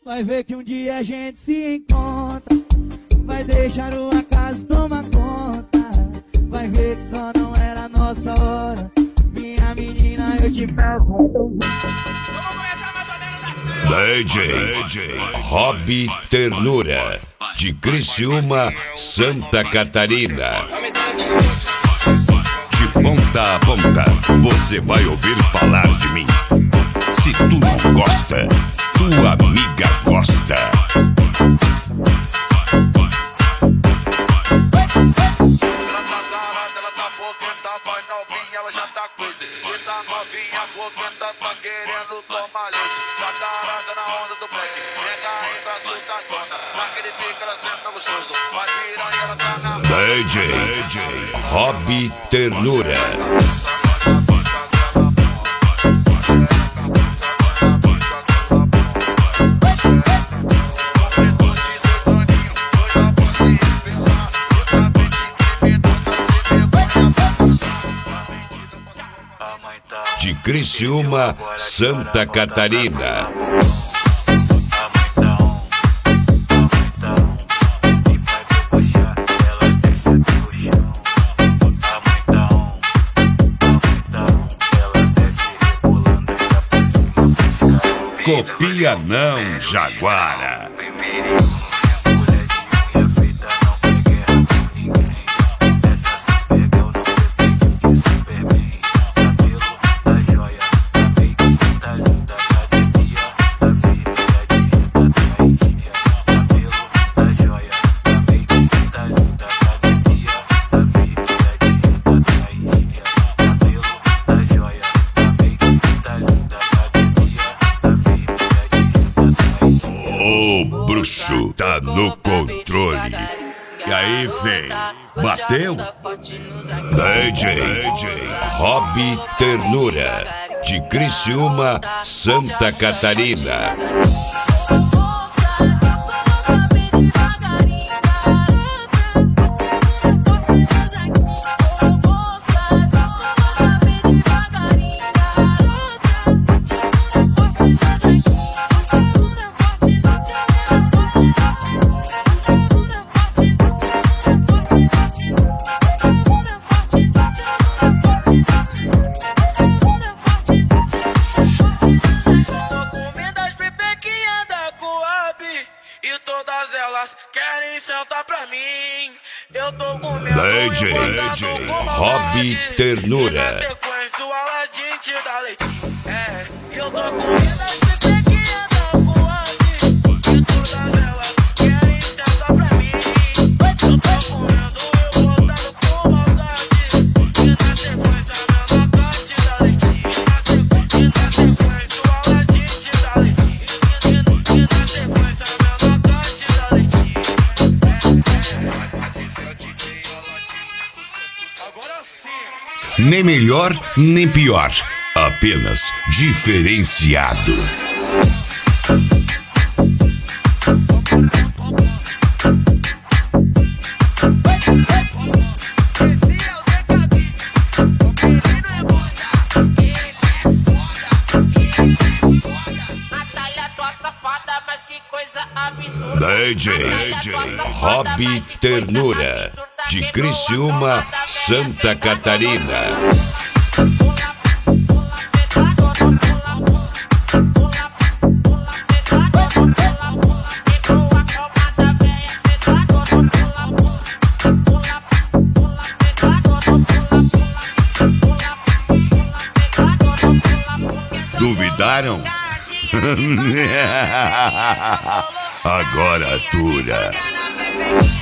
Vai ver que um dia a gente se encontra. Vai deixar o acaso tomar conta. Vai ver que só não era a nossa hora. Minha menina, eu te peço. DJ Rob Ternura, de Criciúma, Santa Catarina. De ponta a ponta, você vai ouvir falar de mim. Se tu não gosta, tua amiga gosta. Ela já tá coisa, e tá novinha, foguenta, tá querendo tomar leite. Já tá arada na onda do black, nega ainda assustadona. Naquele pique ela senta gostoso, vai virar e ela tá na... DJ Rob Ternura. De Criciúma, Santa Catarina. Copia não, Jaguara. O bruxo tá no controle. E aí, vem, bateu? DJ Rob Ternura, de Criciúma, Santa Catarina. Querem sentar pra mim. Eu tô com medo. DJ Rob Ternura. Sequência, o Aladim te dá leitinho. É, eu tô com medo das bebê que andam com o Abi. E todas elas querem sentar pra mim. Eu tô com medo, eu voltando com maldade. E na sequência, meu local te dá leitinho. E na sequência, o Aladim te dá leitinho. E na sequência, meu local te dá leitinho. Nem melhor, nem pior. Apenas diferenciado. DJ Rob Ternura, de Criciúma, Santa Catarina. Duvidaram? Agora atura.